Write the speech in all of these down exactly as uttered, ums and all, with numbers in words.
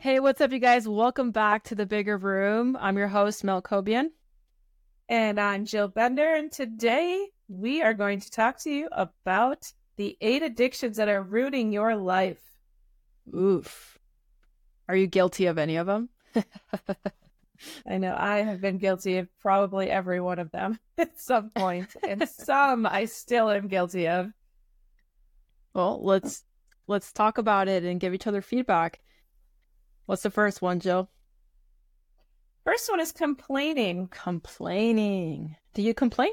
Hey, what's up, you guys? Welcome back to The Bigger Room. I'm your host, Mel Cobian. And I'm Jill Bender, and today we are going to talk to you about the eight addictions that are ruining your life. Oof. Are you guilty of any of them? I know I have been guilty of probably every one of them at some point, and some I still am guilty of. Well, let's let's talk about it and give each other feedback. What's the first one, Jill? First one is complaining. Complaining. Do you complain?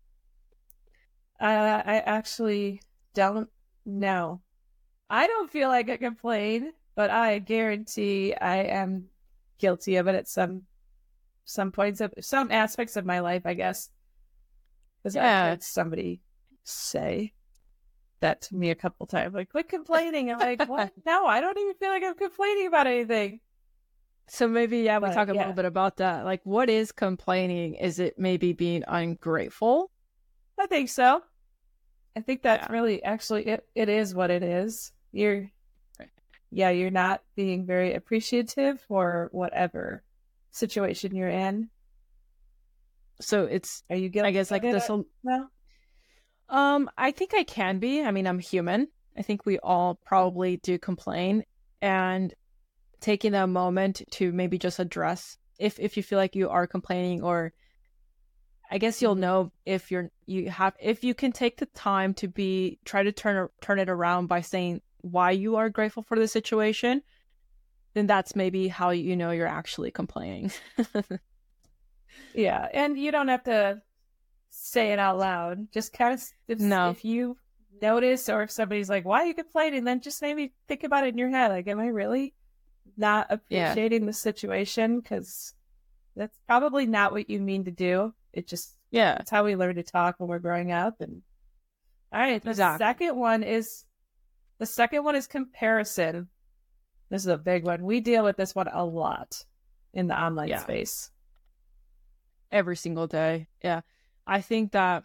Uh, I actually don't know. I don't feel like I complain, but I guarantee I am guilty of it at some some points of some aspects of my life, I guess. Because Yeah. I've heard somebody say that to me a couple times, like, quit complaining. I'm like, what? No, I don't even feel like I'm complaining about anything. So maybe, yeah, we But, talk a yeah. little bit about that. Like, what is complaining? Is it maybe being ungrateful? I think so. I think that's Yeah. really, actually, it, it is what it is. You're, yeah, you're not being very appreciative for whatever situation you're in. So it's, Are you guilty? I guess, like this. No? Um, I think I can be. I mean, I'm human. I think we all probably do complain, and taking a moment to maybe just address if if you feel like you are complaining, or I guess you'll Mhm. know if you're you have if you can take the time to be try to turn turn it around by saying why you are grateful for the situation, then that's maybe how you know you're actually complaining. Yeah, and you don't have to say it out loud. Just kind of, if, No. if you notice, or if somebody's like, why are you complaining? Then just maybe think about it in your head. Like, am I really not appreciating yeah. the situation? Because that's probably not what you mean to do. It just, yeah, it's how we learn to talk when we're growing up. And all right, the exactly. second one is, the second one is comparison. This is a big one. We deal with this one a lot in the online yeah. space. Every single day. Yeah. I think that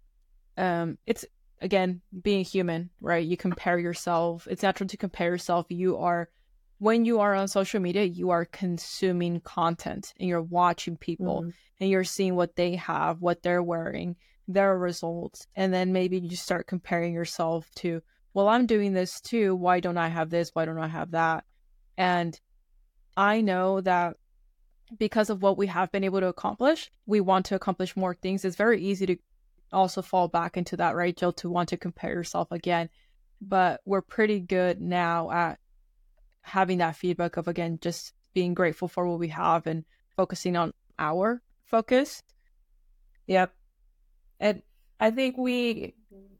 um, it's, again, being human, right? You compare yourself. It's natural to compare yourself. You are, when you are on social media, you are consuming content and you're watching people mm-hmm. and you're seeing what they have, what they're wearing, their results. And then maybe you start comparing yourself to, well, I'm doing this too. Why don't I have this? Why don't I have that? And I know that because of what we have been able to accomplish, we want to accomplish more things. It's very easy to also fall back into that, right, Jill, to want to compare yourself again. But we're pretty good now at having that feedback of, again, just being grateful for what we have and focusing on our focus. Yep. And I think we,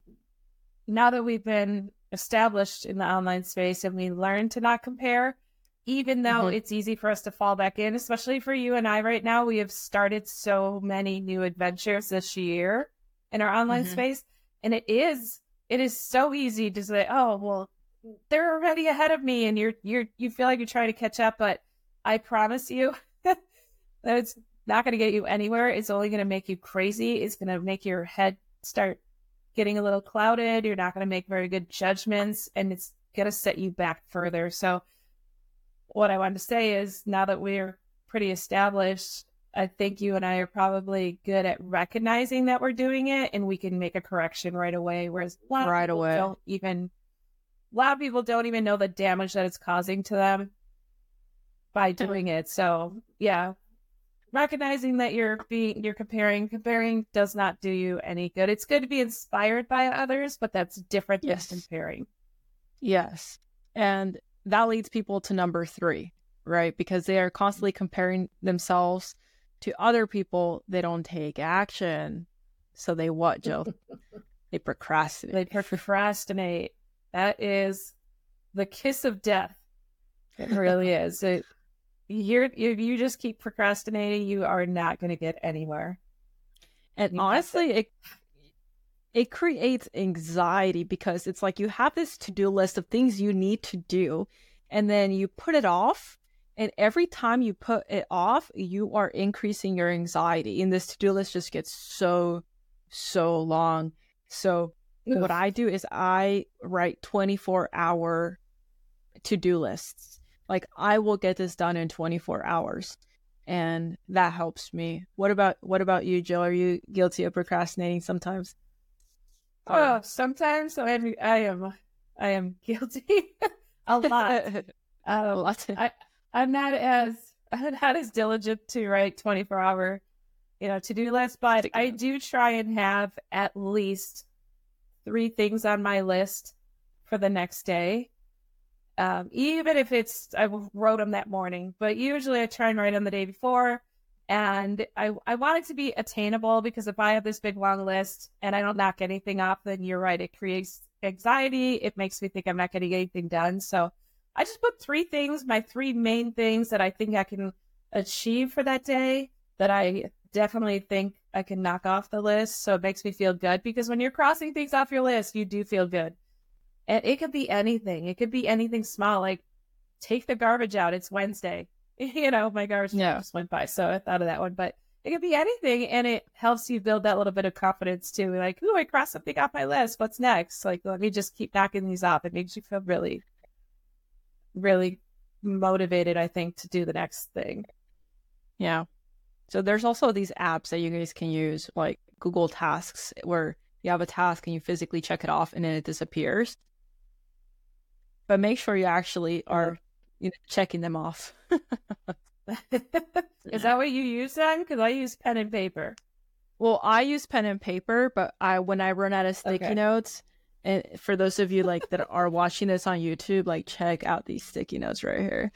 now that we've been established in the online space and we learn to not compare, even though mm-hmm. it's easy for us to fall back in, especially for you and I right now, we have started so many new adventures this year in our online mm-hmm. space. And it is, it is so easy to say, oh, well, they're already ahead of me and you're, you're, you feel like you're trying to catch up, but I promise you that it's not going to get you anywhere. It's only going to make you crazy. It's going to make your head start getting a little clouded. You're not going to make very good judgments and it's going to set you back further. So what I wanted to say is, now that we're pretty established, I think you and I are probably good at recognizing that we're doing it and we can make a correction right away. Whereas a lot right of people away. don't even, a lot of people don't even know the damage that it's causing to them by doing it. So yeah, recognizing that you're being, you're comparing, comparing does not do you any good. It's good to be inspired by others, but that's different yes. than comparing. Yes. And that leads people to number three, right? Because they are constantly comparing themselves to other people. They don't take action. So they what, Jill? They procrastinate. They procrastinate. That is the kiss of death. It really is. It, you're, you you just keep procrastinating, you are not going to get anywhere. And you honestly, it it creates anxiety because it's like you have this to-do list of things you need to do, and then you put it off. And every time you put it off, you are increasing your anxiety. And this to-do list just gets so, so long. So Oof. What I do is I write twenty-four hour to-do lists. Like, I will get this done in twenty-four hours. And that helps me. What about what about you, Jill? Are you guilty of procrastinating sometimes? Oh, sometimes I am. I am, I am guilty a lot. Um, A lot. I I'm not as I'm not as diligent to write twenty-four hour, you know, to do list, but I do try and have at least three things on my list for the next day. Um, even if it's, I wrote them that morning, but usually I try and write them the day before. And I, I want it to be attainable, because if I have this big long list and I don't knock anything off, then you're right, it creates anxiety. It makes me think I'm not getting anything done. So I just put three things, my three main things that I think I can achieve for that day, that I definitely think I can knock off the list. So it makes me feel good, because when you're crossing things off your list, you do feel good. And it could be anything. It could be anything small, like take the garbage out. It's Wednesday. You know, my garbage Yeah. just went by, so I thought of that one. But it could be anything, and it helps you build that little bit of confidence too. Like, ooh, I crossed something off my list. What's next? Like, let me just keep knocking these off. It makes you feel really, really motivated, I think, to do the next thing. Yeah. So there's also these apps that you guys can use, like Google Tasks, where you have a task and you physically check it off and then it disappears. But make sure you actually are, you know, checking them off. Is that what you use then? Because I use pen and paper. Well, I use pen and paper, but I when I run out of sticky Okay. notes, and for those of you like that are watching this on YouTube, like check out these sticky notes right here.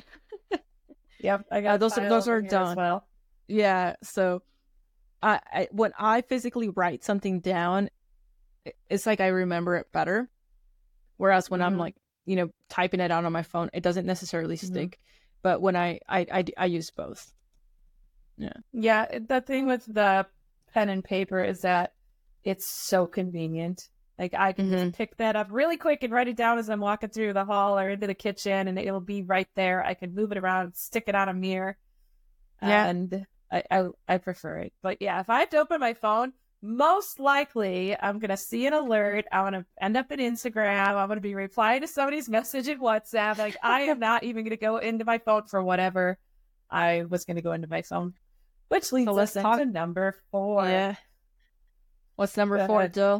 Yep, I got Uh, those are those are done. as well. Yeah, so I, I when I physically write something down, it's like I remember it better. Whereas when mm-hmm. I'm like, you know, typing it out on my phone, it doesn't necessarily stick. Mm-hmm. But when I, I, I, I use both. Yeah. Yeah. The thing with the pen and paper is that it's so convenient. Like, I can mm-hmm. just pick that up really quick and write it down as I'm walking through the hall or into the kitchen, and it'll be right there. I can move it around, stick it on a mirror. Yeah. And I, I, I prefer it. But yeah, if I have to open my phone, most likely I'm going to see an alert. I'm going to end up in Instagram. I'm going to be replying to somebody's message in WhatsApp. Like, I am not even going to go into my phone for whatever I was going to go into my phone. Which leads so us talk- to number four. Yeah. What's number go four, ahead. Jill?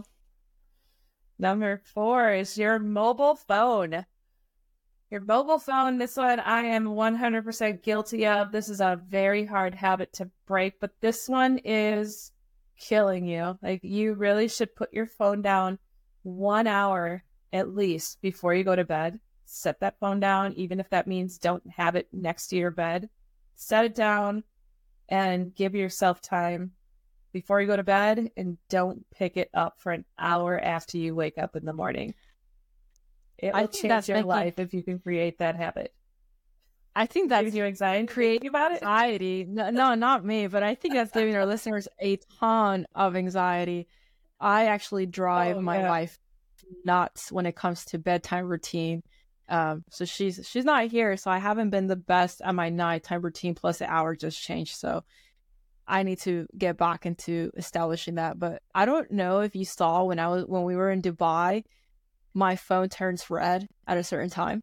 Number four is your mobile phone. Your mobile phone, this one I am one hundred percent guilty of. This is a very hard habit to break, but this one is killing you. Like, you really should put your phone down one hour at least before you go to bed. Set that phone down, even if that means don't have it next to your bed. Set it down and give yourself time before you go to bed, and don't pick it up for an hour after you wake up in the morning. It will change your making... life if you can create that habit. I think that's you anxiety. Create about it. Anxiety. No, no, not me, but I think that's giving our listeners a ton of anxiety. I actually drive oh, my yeah. wife nuts when it comes to bedtime routine. Um, so she's she's not here, so I haven't been the best at my nighttime routine. Plus, the hour just changed, so I need to get back into establishing that. But I don't know if you saw when I was when we were in Dubai, my phone turns red at a certain time.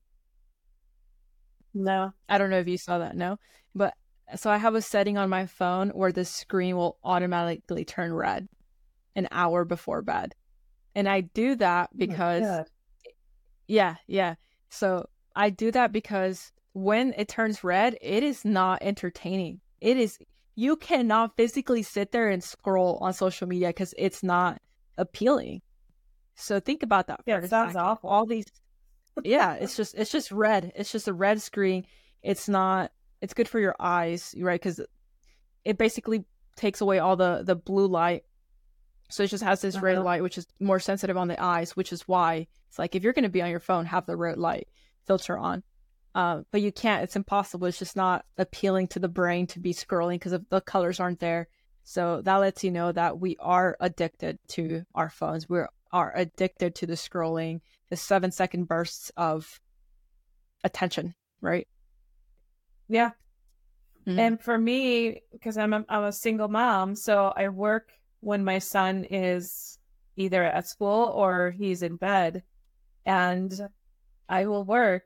No. I don't know if you saw that, no. But so I have a setting on my phone where the screen will automatically turn red an hour before bed. And I do that because oh yeah, yeah. So I do that because when it turns red, it is not entertaining. It is you cannot physically sit there and scroll on social media because it's not appealing. So think about that. Yeah, it sounds awful. All these yeah, it's just it's just red. It's just a red screen. It's not. It's good for your eyes, right? Because it basically takes away all the the blue light. So it just has this uh-huh. red light, which is more sensitive on the eyes. Which is why it's like if you're going to be on your phone, have the red light filter on. Um, but you can't. It's impossible. It's just not appealing to the brain to be scrolling because the colors aren't there. So that lets you know that we are addicted to our phones. We are addicted to the scrolling. The seven second bursts of attention, right? Yeah. Mm-hmm. And for me, because I'm a, I'm a single mom, so I work when my son is either at school or he's in bed, and I will work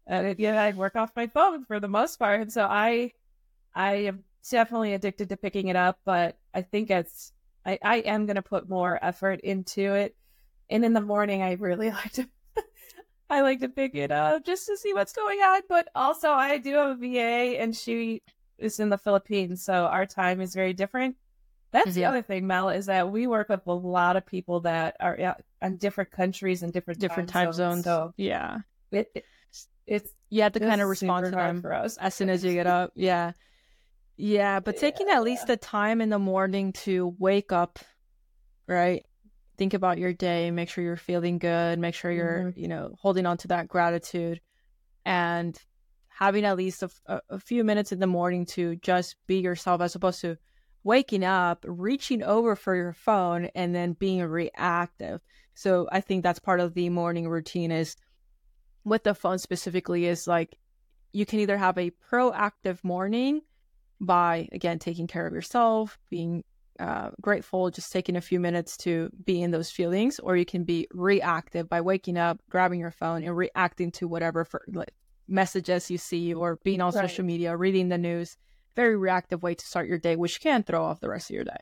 And yeah, I work off my phone for the most part. And so I, I am definitely addicted to picking it up, but I think it's, I, I am going to put more effort into it. And in the morning, I really like to, I like to pick it up just to see what's going on. But also I do have a V A and she is in the Philippines. So our time is very different. That's the Yeah. other thing, Mel, is that we work with a lot of people that are yeah, in different countries and different Different time time zones. zones. So Yeah. it, it, it's You have to it's kind of respond super to hard them for us. as soon as you get up. Yeah. Yeah. But taking Yeah, at least the time in the morning to wake up, right? Think about your day, make sure you're feeling good, make sure you're, Mhm. you know, holding on to that gratitude and having at least a, a, a few minutes in the morning to just be yourself as opposed to waking up, reaching over for your phone and then being reactive. So I think that's part of the morning routine is with the phone specifically is like you can either have a proactive morning by, again, taking care of yourself, being uh, grateful, just taking a few minutes to be in those feelings, or you can be reactive by waking up, grabbing your phone, and reacting to whatever for, like, messages you see or being on Right. social media, reading the news. Very reactive way to start your day, which can throw off the rest of your day.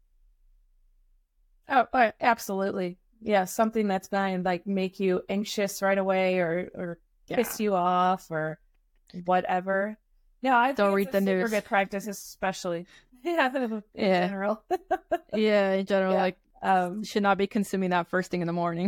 Oh, uh, absolutely. Yeah, something that's going to like make you anxious right away or or Yeah. piss you off or whatever. No, I think Don't it's read a the super news. good practice, especially yeah, in Yeah. general. Yeah, in general, Yeah. like, Um, you should not be consuming that first thing in the morning.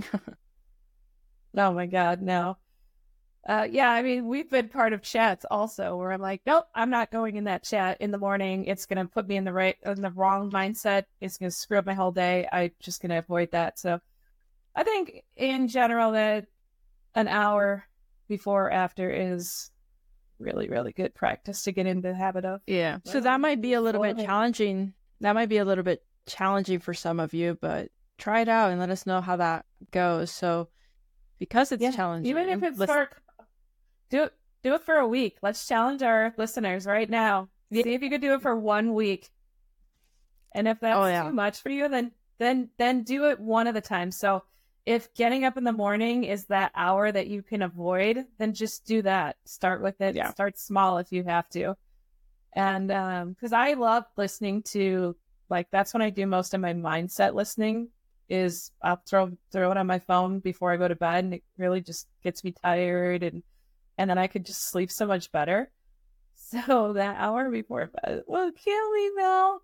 oh my God, no. Uh, yeah, I mean, we've been part of chats also where I'm like, nope, I'm not going in that chat in the morning. It's going to put me in the right, in the wrong mindset. It's going to screw up my whole day. I'm just going to avoid that. So I think in general that an hour before or after is really, really good practice to get into the habit of. Yeah. So that might be a little bit Well, challenging. That might be a little bit challenging for some of you, but try it out and let us know how that goes. So because it's yeah, challenging, even if it's let's- for, do it, do it for a week. Let's challenge our listeners right now. Yeah. See if you could do it for one week. And if that's Oh, yeah. too much for you, then then then do it one at a time. So if getting up in the morning is that hour that you can avoid, then just do that. Start with it. Yeah. Start small if you have to. And um, because I love listening to, like, that's when I do most of my mindset listening. Is I'll throw throw it on my phone before I go to bed, and it really just gets me tired, and and then I could just sleep so much better. So that hour before bed will kill me, Mel.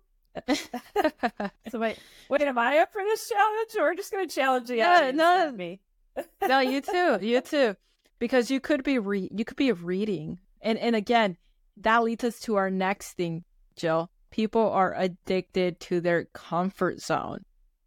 So wait, wait, am I up for this challenge, or we're just gonna challenge the Yeah, audience, no. not me? No, you too. You too. Because you could be re- you could be reading. And and again, that leads us to our next thing, Jill. People are addicted to their comfort zone.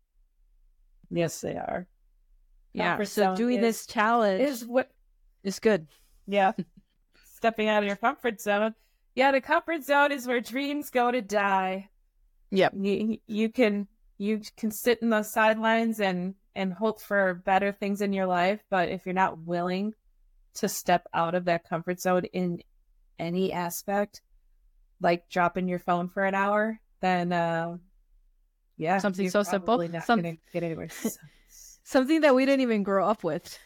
Yes, they are. Yeah. Comfort So zone doing is- this challenge Is what? is good. Yeah, stepping out of your comfort zone. Yeah, the comfort zone is where dreams go to die. Yep. You you can you can sit in the sidelines and and hope for better things in your life, but if you're not willing to step out of that comfort zone in any aspect, like dropping your phone for an hour, then uh, yeah, Something you're so simple. probably not Some- gonna get anywhere. Something that we didn't even grow up with.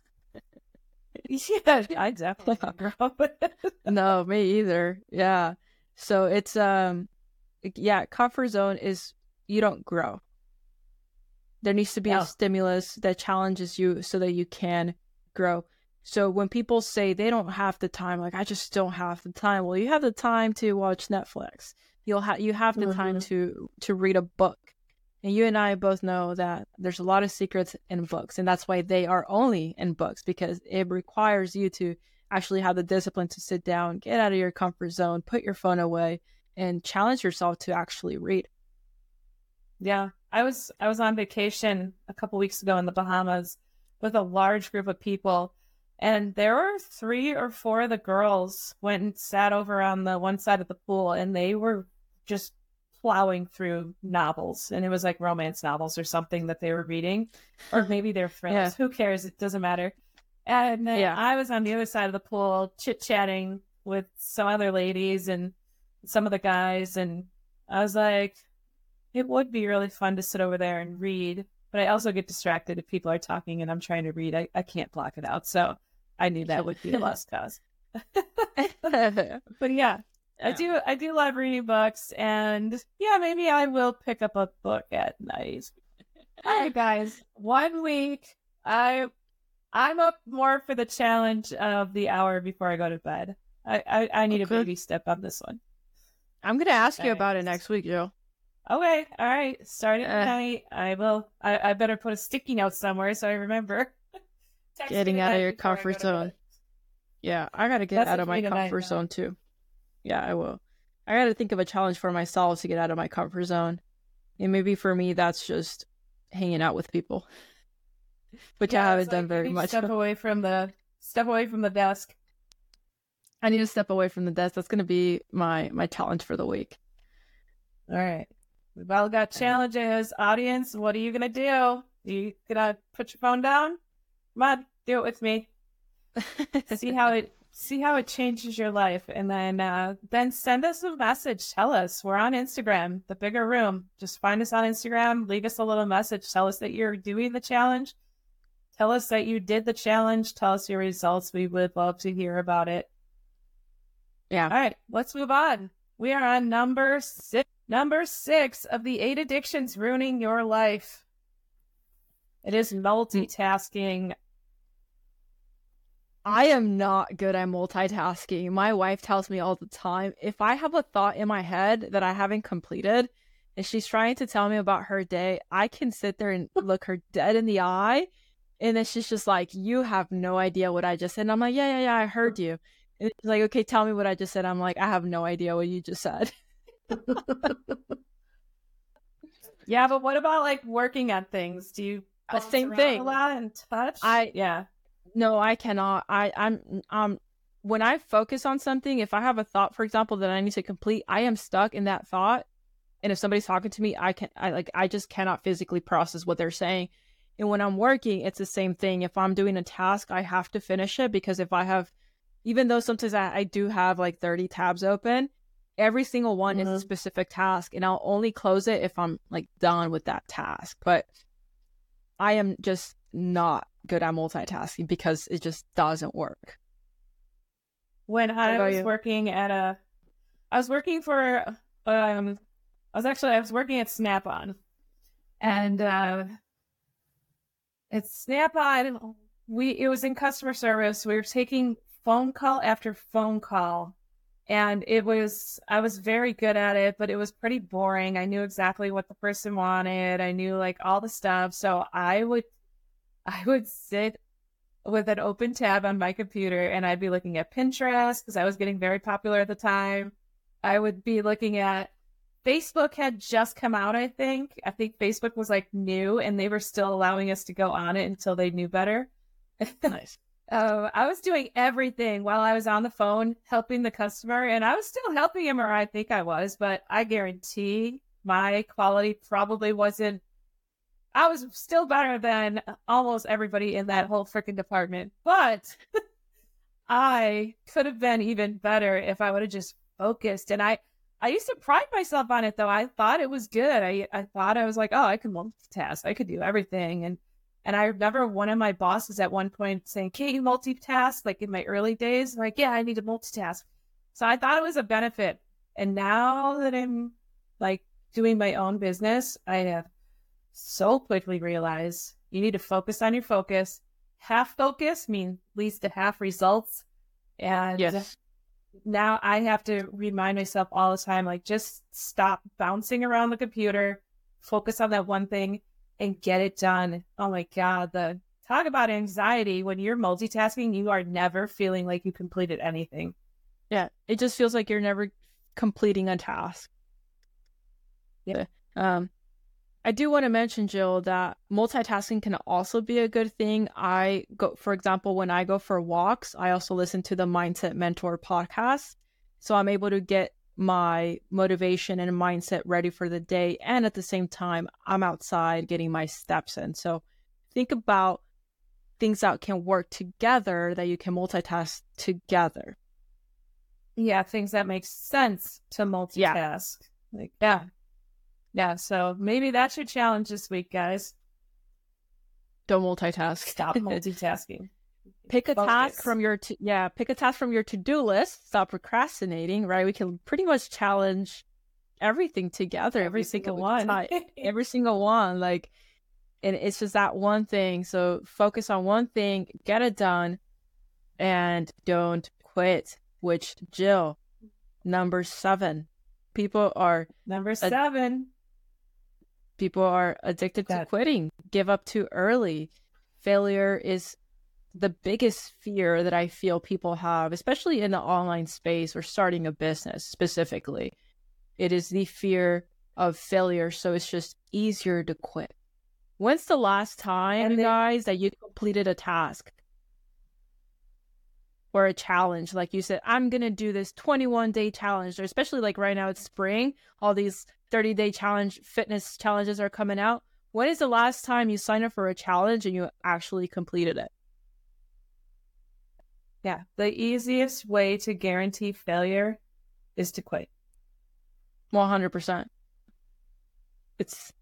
Yeah, I definitely not grow up with it. No, me either. Yeah. So it's um yeah, comfort zone is you don't grow. There needs to be No. a stimulus that challenges you so that you can grow. So when people say they don't have the time, like I just don't have the time. Well, you have the time to watch Netflix. You'll have you have the time Mhm. to to read a book. And you and I both know that there's a lot of secrets in books, and that's why they are only in books, because it requires you to actually have the discipline to sit down, get out of your comfort zone, put your phone away, and challenge yourself to actually read. Yeah, I was I was on vacation a couple weeks ago in the Bahamas with a large group of people, and there were three or four of the girls went and sat over on the one side of the pool, and they were just plowing through novels, and it was like romance novels or something that they were reading, or maybe they're thrillers. Yeah. Who cares? It doesn't matter. And then Yeah. I was on the other side of the pool chit chatting with some other ladies and some of the guys, and I was like, it would be really fun to sit over there and read, but I also get distracted if people are talking and I'm trying to read. I, I can't block it out. So I knew that would be a lost cause. But yeah, I Yeah. do I do love reading books, and yeah, maybe I will pick up a book at night. All right, guys. One week. I I'm up more for the challenge of the hour before I go to bed. I I, I need Okay. a baby step on this one. I'm gonna ask you All right. about it next week, Jill. Okay, all right. Starting Uh, tonight, I will. I, I better put a sticky note somewhere so I remember. Text me Getting out of tonight your before I go comfort to zone. bed. Yeah, I gotta get That's out a of my free tonight, comfort though. zone too. Yeah, I will. I gotta think of a challenge for myself to get out of my comfort zone. And maybe for me, that's just hanging out with people, which I Yeah, haven't it's done like, very you much. Step away from the step away from the desk. I need to step away from the desk. That's gonna be my my challenge for the week. All right. We've all got challenges. Audience, what are you gonna do? You gonna put your phone down? Come on, do it with me. See how it see how it changes your life, and then uh, then send us a message. Tell us we're on Instagram, The Bigger Room. Just find us on Instagram. Leave us a little message. Tell us that you're doing the challenge. Tell us that you did the challenge. Tell us your results. We would love to hear about it. Yeah. All right, let's move on. We are on number six. Number six of the eight addictions ruining your life. It is multitasking. I am not good at multitasking. My wife tells me all the time, if I have a thought in my head that I haven't completed and she's trying to tell me about her day, I can sit there and look her dead in the eye. And then she's just like, you have no idea what I just said. And I'm like, yeah, yeah, yeah, I heard you. And she's like, okay, tell me what I just said. I'm like, I have no idea what you just said. Yeah, but what about like working on things? Do you Uh, bounce same around thing. a lot and touch? I- yeah. No, I cannot. I, I'm um when I focus on something, if I have a thought, for example, that I need to complete, I am stuck in that thought. And if somebody's talking to me, I can I like I just cannot physically process what they're saying. And when I'm working, it's the same thing. If I'm doing a task, I have to finish it, because if I have, even though sometimes I, I do have like thirty tabs open, every single one is a Mhm. specific task, and I'll only close it if I'm like done with that task. But I am just not good at multitasking because it just doesn't work. When I about was you? working at a, I was working for, um, I was actually, I was working at Snap-on. And uh, at Snap-on, we, it was in customer service. We were taking phone call after phone call. And it was, I was very good at it, but it was pretty boring. I knew exactly what the person wanted. I knew like all the stuff. So I would, I would sit with an open tab on my computer and I'd be looking at Pinterest because I was getting very popular at the time. I would be looking at, Facebook had just come out, I think. I think Facebook was like new and they were still allowing us to go on it until they knew better. Nice. Uh, I was doing everything while I was on the phone helping the customer, and I was still helping him, or I think I was, but I guarantee my quality probably wasn't. I was still better than almost everybody in that whole freaking department, but I could have been even better if I would have just focused. And I, I used to pride myself on it, though. I thought it was good. I, I thought I was like, oh, I can multitask. I could do everything. And And I remember one of my bosses at one point saying, can't you multitask? Like in my early days, I'm like, yeah, I need to multitask. So I thought it was a benefit. And now that I'm like doing my own business, I have so quickly realized you need to focus on your focus. Half focus means leads to half results. And Yes. now I have to remind myself all the time, like, just stop bouncing around the computer, focus on that one thing, and get it done. Oh my God, the talk about anxiety. When you're multitasking, you are never feeling like you completed anything. Yeah. It just feels like you're never completing a task. Yeah. Um, I do want to mention, Jill, that multitasking can also be a good thing. I go, for example, when I go for walks, I also listen to the Mindset Mentor podcast. So I'm able to get my motivation and mindset ready for the day. And at the same time, I'm outside getting my steps in. So think about things that can work together, that you can multitask together. Yeah, things that make sense to multitask. Yeah. Like, yeah. Yeah, so maybe that's your challenge this week, guys. Don't multitask. Stop multitasking. pick a Focus. task from your to, yeah pick a task from your to-do list. Stop procrastinating, right? We can pretty much challenge everything together. Every We think single of one. time- every single one, like, and it's just that one thing. So focus on one thing, get it done, and don't quit. Which, Jill, number seven, people are Number seven. people are addicted to That- quitting, give up too early. Failure is the biggest fear that I feel people have, especially in the online space or starting a business specifically. It is the fear of failure, so it's just easier to quit. When's the last time, And they- guys, that you completed a task or a challenge? Like you said, I'm going to do this twenty-one day challenge, or especially like right now it's spring, all these thirty day challenge fitness challenges are coming out. When is the last time you signed up for a challenge and you actually completed it? Yeah. The easiest way to guarantee failure is to quit. one hundred percent. It's,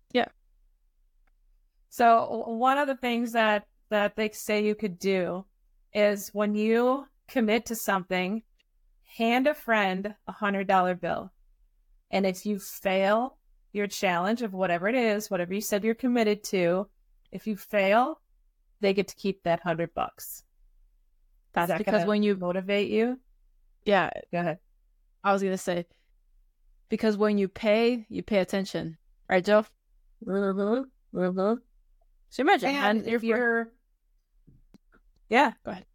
So one of the things that, that they say you could do is when you commit to something, hand a friend a hundred dollar bill. And if you fail your challenge of whatever it is, whatever you said you're committed to, if you fail, they get to keep that hundred bucks. that's that because gonna when you, motivate you. yeah, Go ahead. I was going to say, because when you pay, you pay attention. Right, Joe? Mm-hmm. Mm-hmm. So imagine, And and if you're, yeah, Go ahead.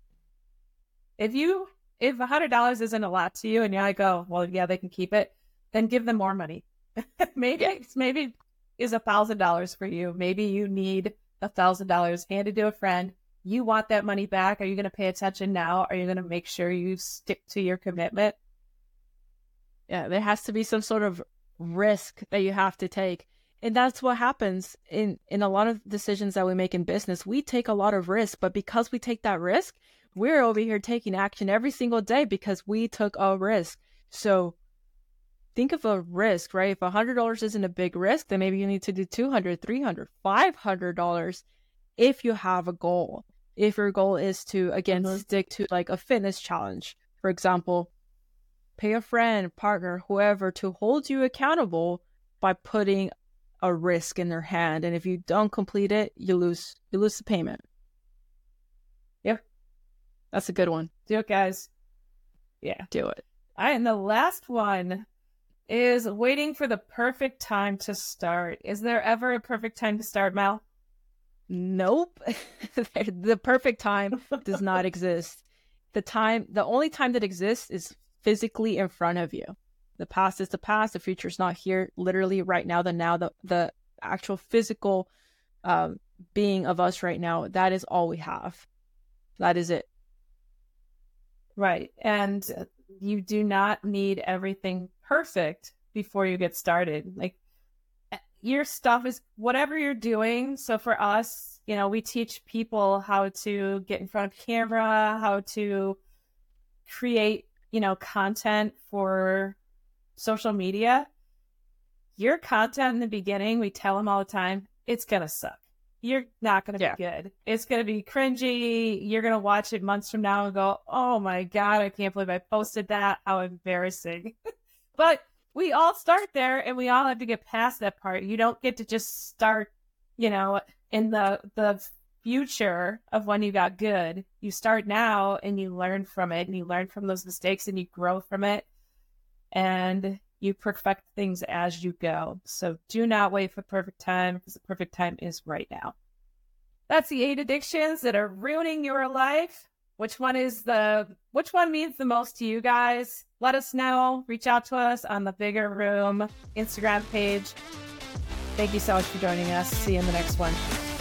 If you, if a hundred dollars isn't a lot to you, and you're like, oh, well, yeah, they can keep it, then give them more money. maybe, Yeah. it's, maybe is a thousand dollars for you. Maybe you need a thousand dollars handed to a friend. You want that money back. Are you going to pay attention now? Are you going to make sure you stick to your commitment? Yeah, there has to be some sort of risk that you have to take. And that's what happens in, in a lot of decisions that we make in business. We take a lot of risk, but because we take that risk, we're over here taking action every single day because we took a risk. So think of a risk, right? If one hundred dollars isn't a big risk, then maybe you need to do two hundred dollars, three hundred dollars, five hundred dollars if you have a goal. If your goal is to, again, Mhm. stick to like a fitness challenge, for example, pay a friend, partner, whoever to hold you accountable by putting a risk in their hand. And if you don't complete it, you lose, you lose the payment. Yep. That's a good one. Do it, guys. Yeah. Do it. All right, and the last one is waiting for the perfect time to start. Is there ever a perfect time to start, Mel? Nope. The perfect time does not exist. The time, the only time that exists is physically in front of you. The past is the past. The future is not here. Literally right now, the now, the, the actual physical um, being of us right now, that is all we have. That is it. Right. And you do not need everything perfect before you get started. Like, your stuff is whatever you're doing. So for us, you know, we teach people how to get in front of camera, how to create, you know, content for social media. Your content in the beginning, we tell them all the time, it's going to suck. You're not going to Yeah. be good. It's going to be cringy. You're going to watch it months from now and go, oh my God, I can't believe I posted that. How embarrassing. But we all start there and we all have to get past that part. You don't get to just start, you know, in the the future of when you got good. You start now and you learn from it and you learn from those mistakes and you grow from it and you perfect things as you go. So do not wait for the perfect time because the perfect time is right now. That's the eight addictions that are ruining your life. Which one is the, which one means the most to you guys? Let us know. Reach out to us on the Bigger Room Instagram page. Thank you so much for joining us. See you in the next one.